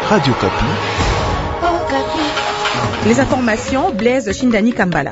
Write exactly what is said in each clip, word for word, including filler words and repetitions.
Radio Kapi. Les informations, Blaise Shindani Kambala.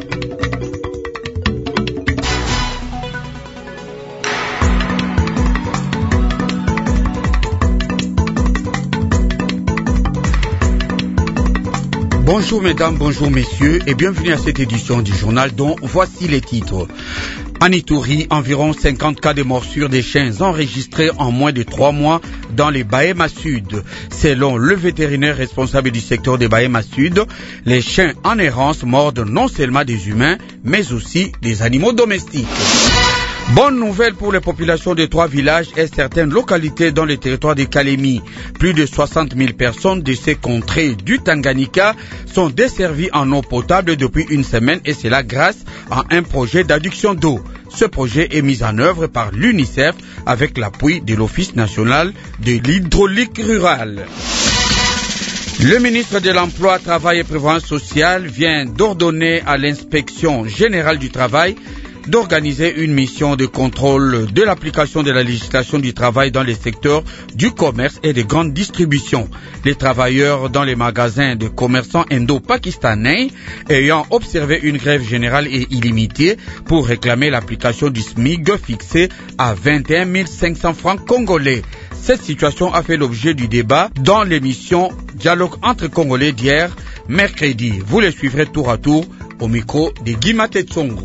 Bonjour mesdames, bonjour messieurs et bienvenue à cette édition du journal dont voici les titres. En Ituri, environ cinquante cas de morsures des chiens enregistrés en moins de trois mois dans les Bahema Sud. Selon le vétérinaire responsable du secteur des Bahema Sud, les chiens en errance mordent non seulement des humains, mais aussi des animaux domestiques. Bonne nouvelle pour les populations de trois villages et certaines localités dans le territoire de Kalemi. Plus de soixante mille personnes de ces contrées du Tanganyika sont desservies en eau potable depuis une semaine et cela grâce à un projet d'adduction d'eau. Ce projet est mis en œuvre par l'UNICEF avec l'appui de l'Office national de l'hydraulique rurale. Le ministre de l'Emploi, Travail et Prévoyance sociale vient d'ordonner à l'Inspection générale du travail d'organiser une mission de contrôle de l'application de la législation du travail dans les secteurs du commerce et de grande distribution. Les travailleurs dans les magasins de commerçants indo-pakistanais ayant observé une grève générale et illimitée pour réclamer l'application du S M I G fixé à vingt et un mille cinq cents francs congolais. Cette situation a fait l'objet du débat dans l'émission Dialogue entre Congolais d'hier, mercredi. Vous les suivrez tour à tour au micro de Guy Matetsongo.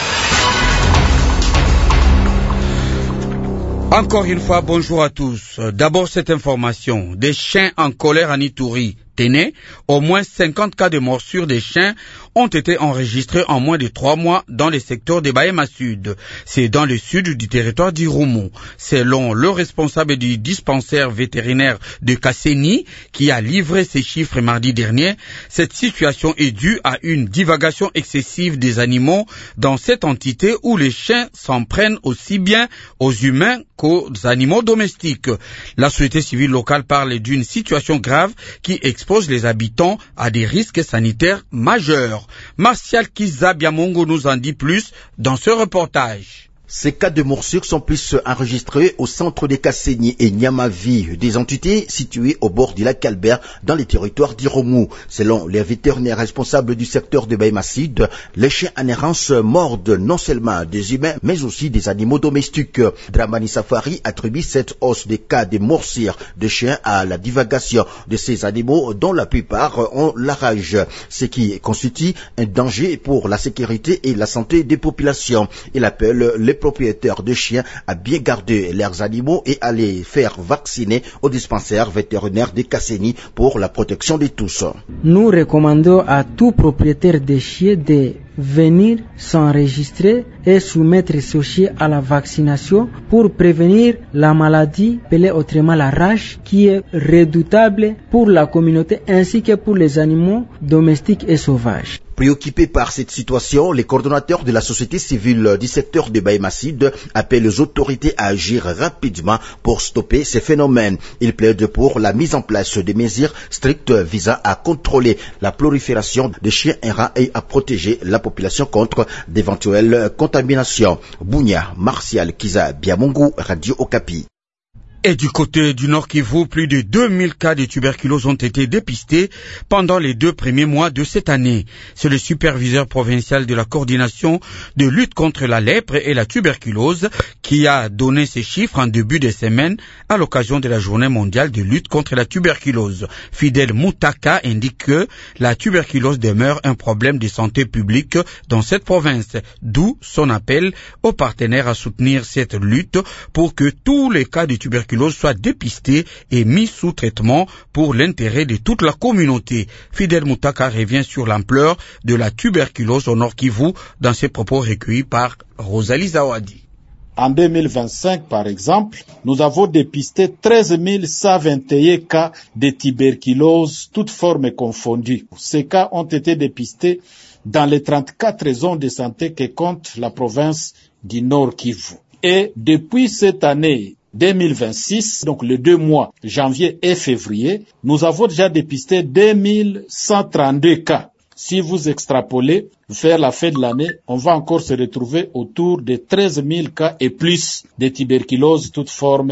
Encore une fois, bonjour à tous. D'abord, cette information. Des chiens en colère en Ituri. Téné, au moins cinquante cas de morsures des chiens ont été enregistrés en moins de trois mois dans les secteurs des Bahema Sud. C'est dans le sud du territoire d'Irumu. Selon le responsable du dispensaire vétérinaire de Kasseni, qui a livré ces chiffres mardi dernier, cette situation est due à une divagation excessive des animaux dans cette entité où les chiens s'en prennent aussi bien aux humains qu'aux animaux domestiques. La société civile locale parle d'une situation grave qui expose les habitants à des risques sanitaires majeurs. Martial Kizabiamongo nous en dit plus dans ce reportage. Ces cas de morsures sont plus enregistrés au centre de Kasseni et Nyamavi, des entités situées au bord du lac Albert dans les territoires d'Irumu. Selon les vétérinaires responsables du secteur de Bahema Sud, les chiens en errance mordent non seulement des humains, mais aussi des animaux domestiques. Dramani Safari attribue cette hausse des cas de morsures de chiens à la divagation de ces animaux dont la plupart ont la rage, ce qui constitue un danger pour la sécurité et la santé des populations. Il appelle les propriétaires de chiens à bien garder leurs animaux et à les faire vacciner au dispensaire vétérinaire de Kasseni pour la protection de tous. Nous recommandons à tout propriétaire de chiens de venir s'enregistrer et soumettre ce chien à la vaccination pour prévenir la maladie, appelée autrement la rage, qui est redoutable pour la communauté ainsi que pour les animaux domestiques et sauvages. Préoccupés par cette situation, les coordonnateurs de la société civile du secteur de Bahema Sud appellent les autorités à agir rapidement pour stopper ces phénomènes. Ils plaident pour la mise en place de mesures strictes visant à contrôler la prolifération des chiens errants et à protéger la population contre d'éventuelles contaminations. Bounia, Martial Kiza Biamungu, Radio Okapi. Et du côté du Nord Kivu, plus de deux mille cas de tuberculose ont été dépistés pendant les deux premiers mois de cette année. C'est le superviseur provincial de la coordination de lutte contre la lèpre et la tuberculose qui a donné ces chiffres en début de semaine à l'occasion de la journée mondiale de lutte contre la tuberculose. Fidel Moutaka indique que la tuberculose demeure un problème de santé publique dans cette province, d'où son appel aux partenaires à soutenir cette lutte pour que tous les cas de tuberculose soit dépisté et mis sous traitement pour l'intérêt de toute la communauté. Fidel Moutaka revient sur l'ampleur de la tuberculose au Nord Kivu dans ses propos recueillis par Rosalie Zawadi. En deux mille vingt-cinq, par exemple, nous avons dépisté treize mille cent vingt et un cas de tuberculose, toutes formes confondues. Ces cas ont été dépistés dans les trente-quatre zones de santé que compte la province du Nord Kivu. Et depuis cette année deux mille vingt-six, donc les deux mois, janvier et février, nous avons déjà dépisté deux mille cent trente-deux cas. Si vous extrapolez vers la fin de l'année, on va encore se retrouver autour de treize mille cas et plus de tuberculose, toutes formes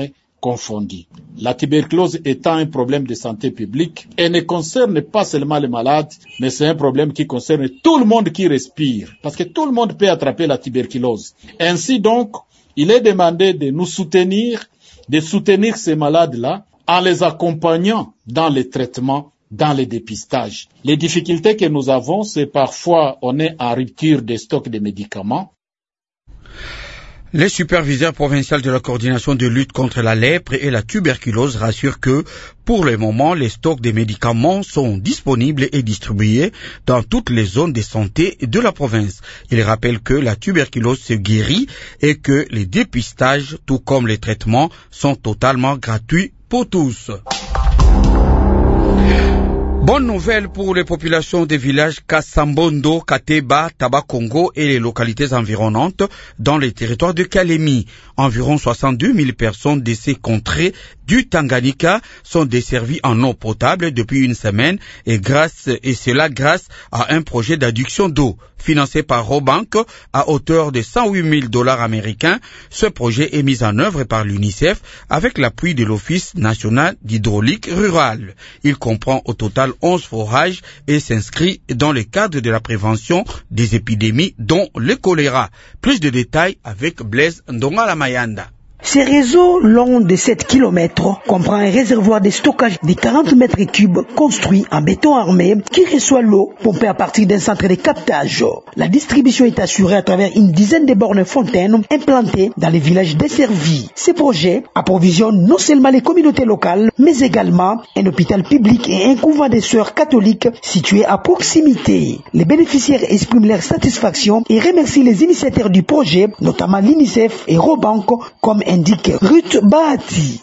confondus. La tuberculose étant un problème de santé publique, elle ne concerne pas seulement les malades, mais c'est un problème qui concerne tout le monde qui respire, parce que tout le monde peut attraper la tuberculose. Ainsi donc, il est demandé de nous soutenir, de soutenir ces malades-là, en les accompagnant dans les traitements, dans les dépistages. Les difficultés que nous avons, c'est parfois on est en rupture des stocks de médicaments. Les superviseurs provinciaux de la coordination de lutte contre la lèpre et la tuberculose rassurent que, pour le moment, les stocks de médicaments sont disponibles et distribués dans toutes les zones de santé de la province. Ils rappellent que la tuberculose se guérit et que les dépistages, tout comme les traitements, sont totalement gratuits pour tous. Bonne nouvelle pour les populations des villages Kassambondo, Kateba, Tabakongo et les localités environnantes dans les territoires de Kalemi. Environ soixante-deux mille personnes de ces contrées du Tanganyika sont desservies en eau potable depuis une semaine et grâce, et cela grâce à un projet d'adduction d'eau financé par Robank à hauteur de cent huit mille dollars américains. Ce projet est mis en œuvre par l'UNICEF avec l'appui de l'Office national d'hydraulique rurale. Il comprend au total onze forages et s'inscrit dans le cadre de la prévention des épidémies dont le choléra. Plus de détails avec Blaise Ndongala-Mayanda. Ce réseau long de sept kilomètres comprend un réservoir de stockage de quarante mètres cubes construit en béton armé qui reçoit l'eau pompée à partir d'un centre de captage. La distribution est assurée à travers une dizaine de bornes fontaines implantées dans les villages desservis. Ce projet approvisionne non seulement les communautés locales, mais également un hôpital public et un couvent des sœurs catholiques situés à proximité. Les bénéficiaires expriment leur satisfaction et remercient les initiateurs du projet, notamment l'UNICEF et Robank, comme indique Ruth Bahati.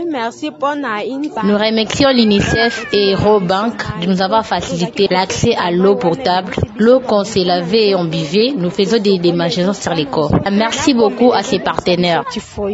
Nous remercions l'UNICEF et Robank de nous avoir facilité l'accès à l'eau potable, l'eau qu'on s'est lavée et on buvait. Nous faisons des démangeaisons sur les corps. Merci beaucoup à ces partenaires.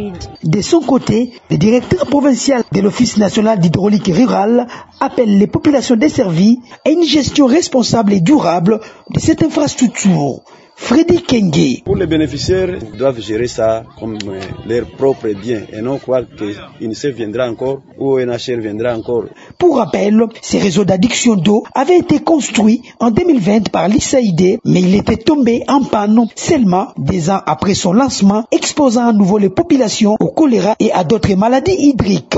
De son côté, le directeur provincial de l'Office national d'hydraulique rurale appelle les populations desservies à une gestion responsable et durable de cette infrastructure. Freddy Kenge. Pour les bénéficiaires, ils doivent gérer ça comme euh, leur propre bien et non croire que l'UNICEF viendra encore ou O N H R viendra encore. Pour rappel, ces réseaux d'adduction d'eau avaient été construits en deux mille vingt par l'I S A I D, mais il était tombé en panne seulement des ans après son lancement, exposant à nouveau les populations au choléra et à d'autres maladies hydriques.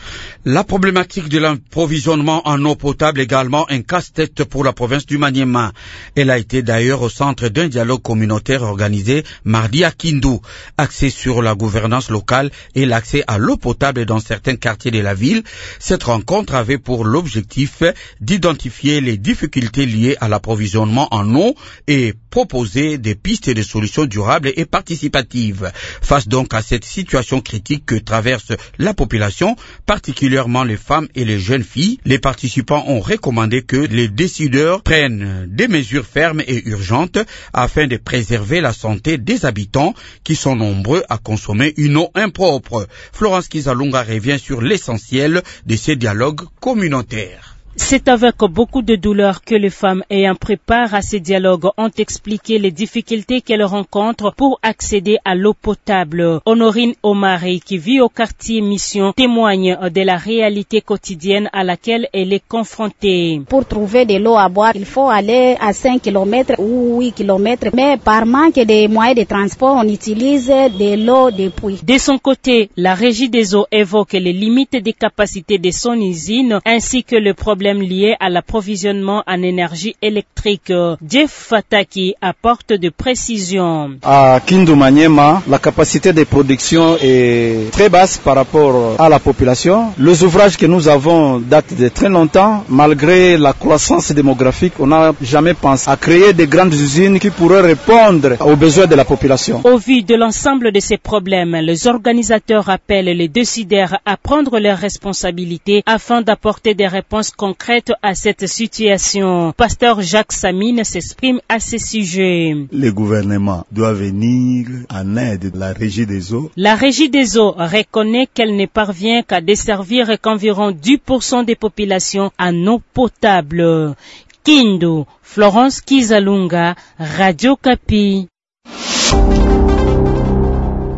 La problématique de l'approvisionnement en eau potable est également un casse-tête pour la province du Maniema. Elle a été d'ailleurs au centre d'un dialogue communautaire organisé mardi à Kindu, axé sur la gouvernance locale et l'accès à l'eau potable dans certains quartiers de la ville. Cette rencontre avait pour l'objectif d'identifier les difficultés liées à l'approvisionnement en eau et proposer des pistes de solutions durables et participatives. Face donc à cette situation critique que traverse la population, particulièrement les femmes et les jeunes filles, les participants ont recommandé que les décideurs prennent des mesures fermes et urgentes afin de préserver la santé des habitants qui sont nombreux à consommer une eau impropre. Florence Kizalunga revient sur l'essentiel de ces dialogues communautaires. C'est avec beaucoup de douleur que les femmes ayant pris part à ces dialogues ont expliqué les difficultés qu'elles rencontrent pour accéder à l'eau potable. Honorine Omari, qui vit au quartier Mission, témoigne de la réalité quotidienne à laquelle elle est confrontée. Pour trouver de l'eau à boire, il faut aller à cinq kilomètres ou huit kilomètres, mais par manque de moyens de transport, on utilise de l'eau des puits. De son côté, la Régie des eaux évoque les limites des capacités de son usine ainsi que le problème liés à l'approvisionnement en énergie électrique. Jeff Fataki apporte de précisions. À Kindu Maniema, la capacité de production est très basse par rapport à la population. Les ouvrages que nous avons datent de très longtemps. Malgré la croissance démographique, on n'a jamais pensé à créer de grandes usines qui pourraient répondre aux besoins de la population. Au vu de l'ensemble de ces problèmes, les organisateurs appellent les décideurs à prendre leurs responsabilités afin d'apporter des réponses concrètes à cette situation. Pasteur Jacques Samine s'exprime à ce sujet. Le gouvernement doit venir en aide de la Régie des eaux. La Régie des eaux reconnaît qu'elle ne parvient qu'à desservir qu'environ dix pour cent des populations en eau potable. Kindu, Florence Kizalunga, Radio Kapi.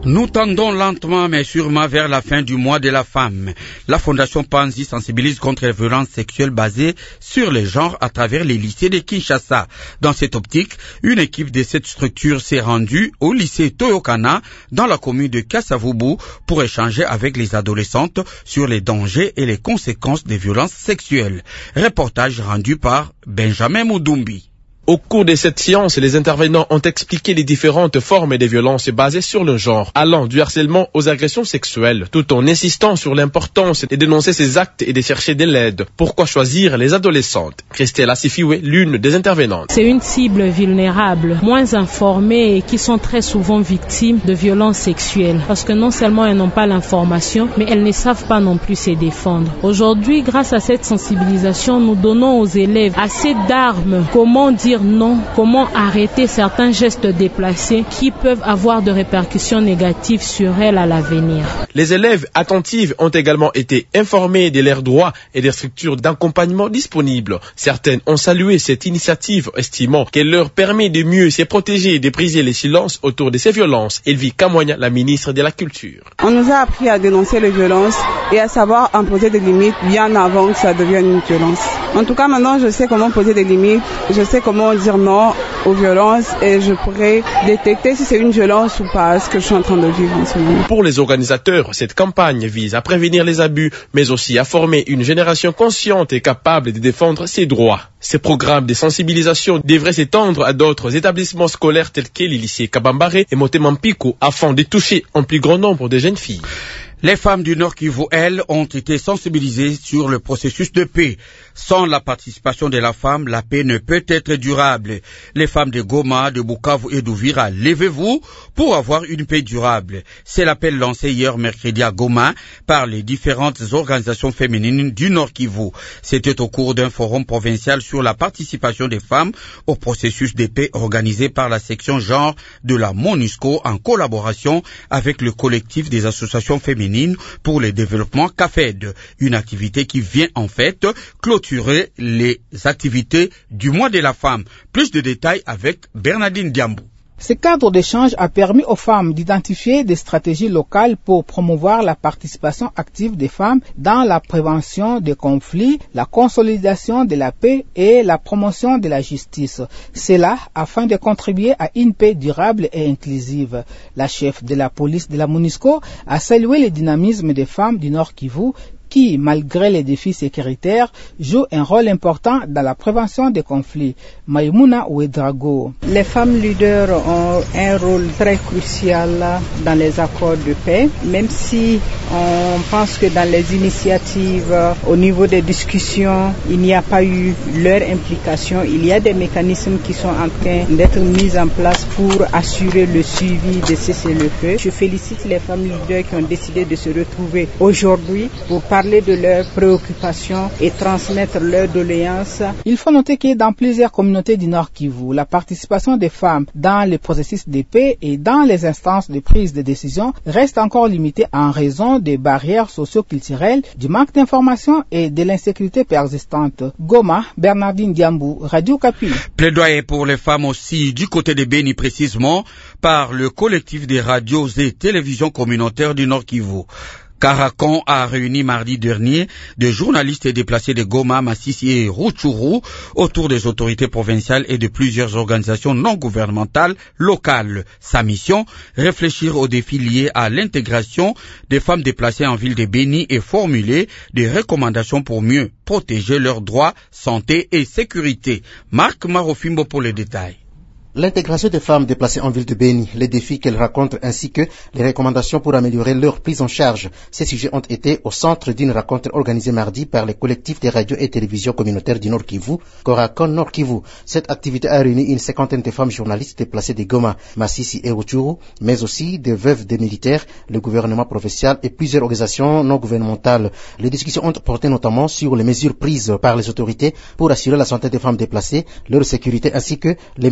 Nous tendons lentement mais sûrement vers la fin du mois de la femme. La Fondation Panzi sensibilise contre les violences sexuelles basées sur les genres à travers les lycées de Kinshasa. Dans cette optique, une équipe de cette structure s'est rendue au lycée Toyokana dans la commune de Kasavubu pour échanger avec les adolescentes sur les dangers et les conséquences des violences sexuelles. Reportage rendu par Benjamin Moudumbi. Au cours de cette séance, les intervenants ont expliqué les différentes formes de violences basées sur le genre, allant du harcèlement aux agressions sexuelles, tout en insistant sur l'importance de dénoncer ces actes et de chercher de l'aide. Pourquoi choisir les adolescentes? Christelle Asifiwe, l'une des intervenantes. C'est une cible vulnérable, moins informée et qui sont très souvent victimes de violences sexuelles. Parce que non seulement elles n'ont pas l'information, mais elles ne savent pas non plus se défendre. Aujourd'hui, grâce à cette sensibilisation, nous donnons aux élèves assez d'armes. Comment dire non, comment arrêter certains gestes déplacés qui peuvent avoir de répercussions négatives sur elles à l'avenir. Les élèves attentifs ont également été informés de leurs droits et des structures d'accompagnement disponibles. Certaines ont salué cette initiative, estimant qu'elle leur permet de mieux se protéger et de briser les silences autour de ces violences. Elvie Kamoigna, la ministre de la Culture. On nous a appris à dénoncer les violences et à savoir imposer des limites bien avant que ça devienne une violence. En tout cas, maintenant, je sais comment poser des limites, je sais comment dire non aux violences et je pourrais détecter si c'est une violence ou pas, ce que je suis en train de vivre en ce moment. Pour les organisateurs, cette campagne vise à prévenir les abus, mais aussi à former une génération consciente et capable de défendre ses droits. Ces programmes de sensibilisation devraient s'étendre à d'autres établissements scolaires tels que les lycées Kabambare et Motema-Mpiko afin de toucher un plus grand nombre de jeunes filles. Les femmes du Nord Kivu, elles, ont été sensibilisées sur le processus de paix. Sans la participation de la femme, la paix ne peut être durable. Les femmes de Goma, de Bukavu et d'Uvira, levez-vous pour avoir une paix durable. C'est l'appel lancé hier mercredi à Goma par les différentes organisations féminines du Nord Kivu. C'était au cours d'un forum provincial sur la participation des femmes au processus de paix organisé par la section genre de la MONUSCO en collaboration avec le collectif des associations féminines pour le développement C A F E D, une activité qui vient en fait clôturer les activités du mois de la femme. Plus de détails avec Bernardine Diambou. Ce cadre d'échange a permis aux femmes d'identifier des stratégies locales pour promouvoir la participation active des femmes dans la prévention des conflits, la consolidation de la paix et la promotion de la justice. C'est là afin de contribuer à une paix durable et inclusive. La chef de la police de la MONUSCO a salué le dynamisme des femmes du Nord Kivu qui, malgré les défis sécuritaires, joue un rôle important dans la prévention des conflits. Maïmouna Ouedrago. Les femmes leaders ont un rôle très crucial dans les accords de paix, même si on pense que dans les initiatives, au niveau des discussions, il n'y a pas eu leur implication. Il y a des mécanismes qui sont en train d'être mis en place pour assurer le suivi de cessez-le-feu. Je félicite les femmes leaders qui ont décidé de se retrouver aujourd'hui pour parler de leurs préoccupations et transmettre leurs doléances. Il faut noter que dans plusieurs communautés du Nord Kivu, la participation des femmes dans les processus de paix et dans les instances de prise de décision reste encore limitée en raison des barrières socio-culturelles, du manque d'information et de l'insécurité persistante. Goma, Bernardine Diambou, Radio Kapi. Plaidoyer pour les femmes aussi du côté de Beni précisément par le collectif des radios et télévisions communautaires du Nord Kivu. Caracan a réuni mardi dernier des journalistes déplacés de Goma, Massissi et Rutshuru autour des autorités provinciales et de plusieurs organisations non gouvernementales locales. Sa mission, réfléchir aux défis liés à l'intégration des femmes déplacées en ville de Beni et formuler des recommandations pour mieux protéger leurs droits, santé et sécurité. Marc Marofimbo pour les détails. L'intégration des femmes déplacées en ville de Beni, les défis qu'elles rencontrent ainsi que les recommandations pour améliorer leur prise en charge. Ces sujets ont été au centre d'une rencontre organisée mardi par les collectifs des radios et télévisions communautaires du Nord Kivu, Korakon Nord Kivu. Cette activité a réuni une cinquantaine de femmes journalistes déplacées de Goma, Massissi et Rutshuru, mais aussi des veuves des militaires, le gouvernement provincial et plusieurs organisations non gouvernementales. Les discussions ont porté notamment sur les mesures prises par les autorités pour assurer la santé des femmes déplacées, leur sécurité ainsi que les mécanismes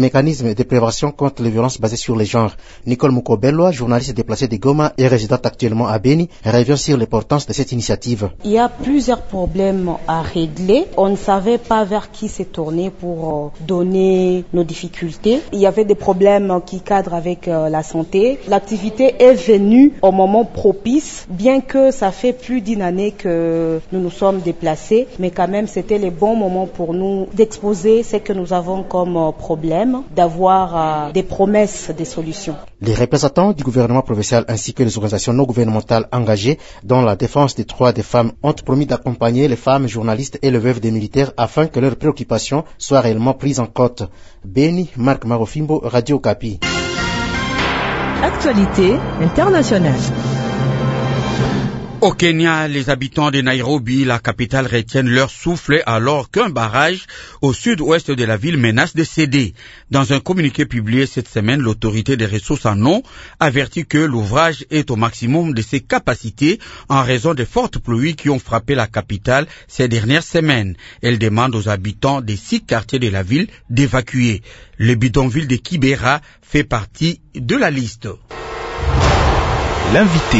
système de prévention contre les violences basées sur les genres. Nicole Moukobello, journaliste déplacée de Goma et résidente actuellement à Beni, revient sur l'importance de cette initiative. Il y a plusieurs problèmes à régler. On ne savait pas vers qui se tourner pour donner nos difficultés. Il y avait des problèmes qui cadrent avec la santé. L'activité est venue au moment propice, bien que ça fait plus d'une année que nous nous sommes déplacés, mais quand même c'était le bon moment pour nous d'exposer ce que nous avons comme problème, d'avoir des promesses, des solutions. Les représentants du gouvernement provincial ainsi que les organisations non gouvernementales engagées dans la défense des droits des femmes ont promis d'accompagner les femmes journalistes et les veuves des militaires afin que leurs préoccupations soient réellement prises en compte. Beni, Marc Marofimbo, Radio Okapi. Actualité internationale. Au Kenya, les habitants de Nairobi, la capitale, retiennent leur souffle alors qu'un barrage au sud-ouest de la ville menace de céder. Dans un communiqué publié cette semaine, l'autorité des ressources en eau avertit que l'ouvrage est au maximum de ses capacités en raison des fortes pluies qui ont frappé la capitale ces dernières semaines. Elle demande aux habitants des six quartiers de la ville d'évacuer. Le bidonville de Kibera fait partie de la liste. L'invité.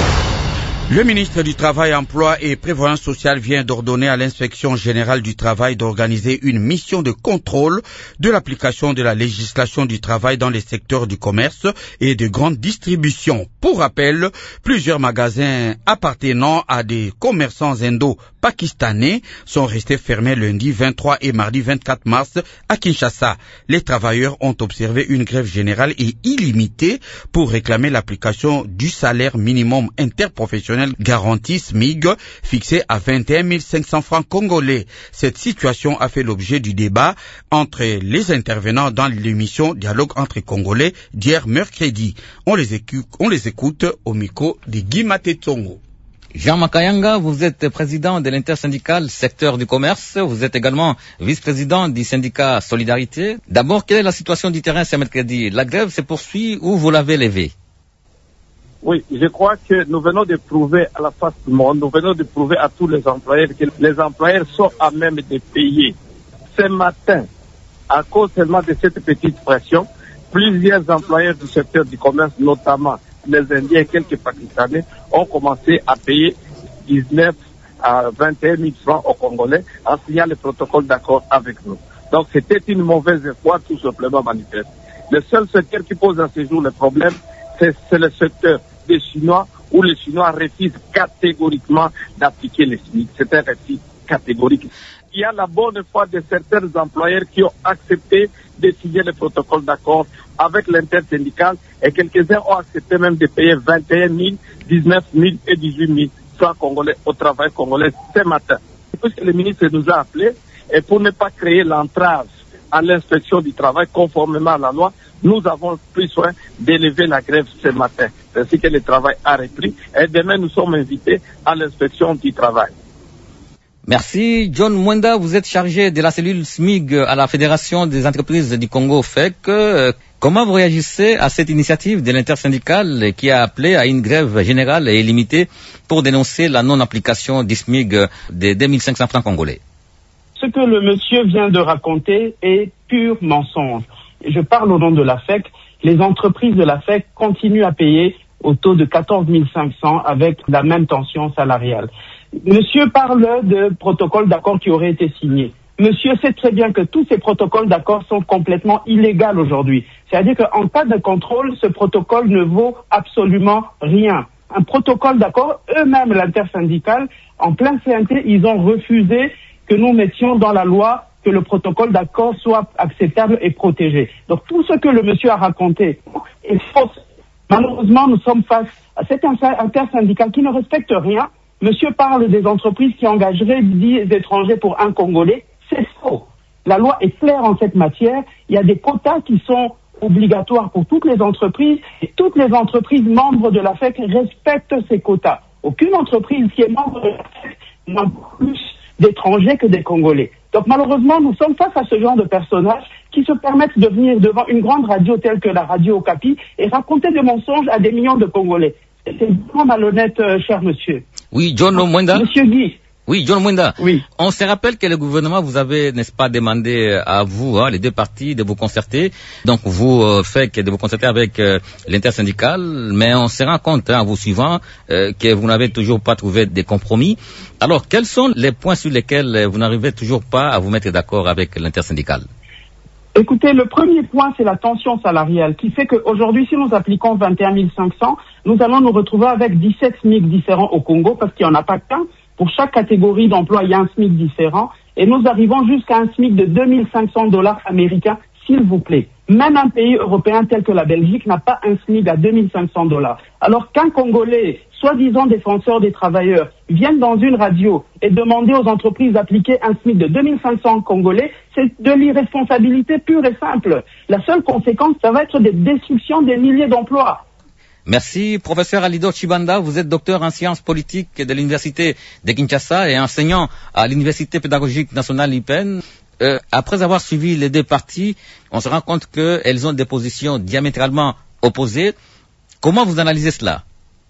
Le ministre du Travail, Emploi et Prévoyance sociale vient d'ordonner à l'Inspection générale du travail d'organiser une mission de contrôle de l'application de la législation du travail dans les secteurs du commerce et de grande distribution. Pour rappel, plusieurs magasins appartenant à des commerçants indo-pakistanais sont restés fermés lundi vingt-trois et mardi vingt-quatre mars à Kinshasa. Les travailleurs ont observé une grève générale et illimitée pour réclamer l'application du salaire minimum interprofessionnel garantie S M I G fixé à vingt et un mille cinq cents francs congolais. Cette situation a fait l'objet du débat entre les intervenants dans l'émission Dialogue entre Congolais d'hier mercredi. On les écoute, on les écoute au micro de Guy Matetongo. Jean Makayanga, vous êtes président de l'intersyndical secteur du commerce. Vous êtes également vice-président du syndicat Solidarité. D'abord, quelle est la situation du terrain ce mercredi? La grève se poursuit ou vous l'avez levée? Oui, je crois que nous venons de prouver à la face du monde, nous venons de prouver à tous les employeurs que les employeurs sont à même de payer. Ce matin, à cause seulement de cette petite pression, plusieurs employeurs du secteur du commerce, notamment les Indiens et quelques Pakistanais, ont commencé à payer dix-neuf à vingt et un mille francs aux Congolais en signant le protocole d'accord avec nous. Donc c'était une mauvaise foi tout simplement manifeste. Le seul secteur qui pose à ce jour le problème, c'est, c'est le secteur des Chinois, où les Chinois refusent catégoriquement d'appliquer les S M I C. C'est un refus catégorique. Il y a la bonne foi de certains employeurs qui ont accepté de signer le protocole d'accord avec l'intersyndical et quelques-uns ont accepté même de payer vingt et un mille, dix-neuf mille et dix-huit mille francs congolais au travail congolais ce matin. Puisque le ministre nous a appelés et pour ne pas créer l'entrave à l'inspection du travail conformément à la loi, nous avons pris soin d'élever la grève ce matin, ainsi que le travail a repris. Et demain, nous sommes invités à l'inspection du travail. Merci. John Mwenda, vous êtes chargé de la cellule S M I G à la Fédération des entreprises du Congo F E C. Comment vous réagissez à cette initiative de l'intersyndicale qui a appelé à une grève générale et illimitée pour dénoncer la non-application du S M I G des deux mille cinq cents francs congolais? Ce que le monsieur vient de raconter est pur mensonge. Je parle au nom de la F E C. Les entreprises de la F E C continuent à payer au taux de quatorze mille cinq cents avec la même tension salariale. Monsieur parle de protocoles d'accord qui auraient été signés. Monsieur sait très bien que tous ces protocoles d'accord sont complètement illégaux aujourd'hui. C'est-à-dire qu'en cas de contrôle, ce protocole ne vaut absolument rien. Un protocole d'accord, eux-mêmes, l'intersyndicale, en plein C N T, ils ont refusé que nous mettions dans la loi que le protocole d'accord soit acceptable et protégé. Donc tout ce que le monsieur a raconté est faux. Malheureusement, nous sommes face à cet intersyndical qui ne respecte rien. Monsieur parle des entreprises qui engageraient dix étrangers pour un Congolais. C'est faux. La loi est claire en cette matière. Il y a des quotas qui sont obligatoires pour toutes les entreprises et toutes les entreprises membres de la F E C respectent ces quotas. Aucune entreprise qui est membre de la F E C n'a plus d'étrangers que des Congolais. Donc malheureusement, nous sommes face à ce genre de personnages qui se permettent de venir devant une grande radio telle que la radio Okapi et raconter des mensonges à des millions de Congolais. C'est vraiment malhonnête, euh, cher monsieur. Oui, John Mwenda. Monsieur Guy, Oui, John Mwenda. Oui. On se rappelle que le gouvernement vous avait, n'est-ce pas, demandé à vous, hein, les deux partis, de vous concerter. Donc vous euh, faites de vous concerter avec euh, l'intersyndicale, mais on se rend compte, hein, en vous suivant, euh, que vous n'avez toujours pas trouvé de compromis. Alors, quels sont les points sur lesquels vous n'arrivez toujours pas à vous mettre d'accord avec l'intersyndicale? Écoutez, le premier point, c'est la tension salariale qui fait qu'aujourd'hui, si nous appliquons vingt et un mille cinq cents, nous allons nous retrouver avec dix-sept SMIC différents au Congo parce qu'il n'y en a pas qu'un. Pour chaque catégorie d'emploi, il y a un SMIC différent et nous arrivons jusqu'à un SMIC de deux mille cinq cents dollars américains, s'il vous plaît. Même un pays européen tel que la Belgique n'a pas un SMIC à deux mille cinq cents dollars. Alors qu'un Congolais, soi-disant défenseur des travailleurs, vienne dans une radio et demander aux entreprises d'appliquer un SMIC de deux mille cinq cents Congolais, c'est de l'irresponsabilité pure et simple. La seule conséquence, ça va être des destructions des milliers d'emplois. Merci, professeur Alido Chibanda. Vous êtes docteur en sciences politiques de l'université de Kinshasa et enseignant à l'université pédagogique nationale I P E N. Euh, après avoir suivi les deux parties, on se rend compte qu'elles ont des positions diamétralement opposées. Comment vous analysez cela?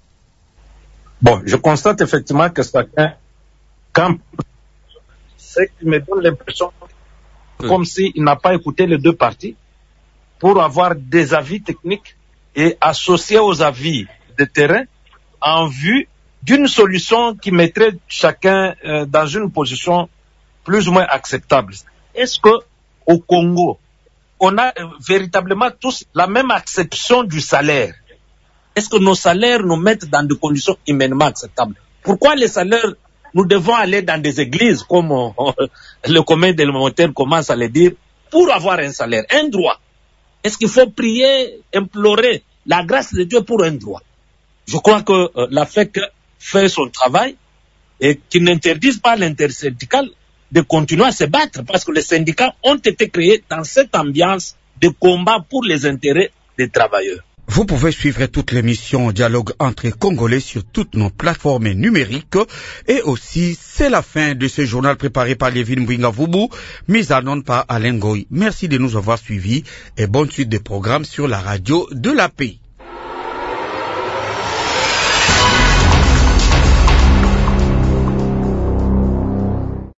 Bon, je constate effectivement que chacun campe. Ce qui me donne l'impression oui. comme s'il n'a pas écouté les deux parties pour avoir des avis techniques et associés aux avis de terrain en vue d'une solution qui mettrait chacun euh, dans une position plus ou moins acceptable. Est-ce que au Congo, on a euh, véritablement tous la même acception du salaire? Est-ce que nos salaires nous mettent dans des conditions humainement acceptables? Pourquoi les salaires, nous devons aller dans des églises, comme on, on, le commun des élémentaires commence à le dire, pour avoir un salaire, un droit? Est-ce qu'il faut prier, implorer la grâce de Dieu pour un droit? Je crois que euh, la F E C fait son travail et qu'il n'interdise pas l'intersyndicale de continuer à se battre parce que les syndicats ont été créés dans cette ambiance de combat pour les intérêts des travailleurs. Vous pouvez suivre toute l'émission Dialogue entre Congolais sur toutes nos plateformes numériques. Et aussi, c'est la fin de ce journal préparé par Lévin Mbouinga-Voubou, mis en onde par Alain Goy. Merci de nous avoir suivis et bonne suite des programmes sur la radio de la paix.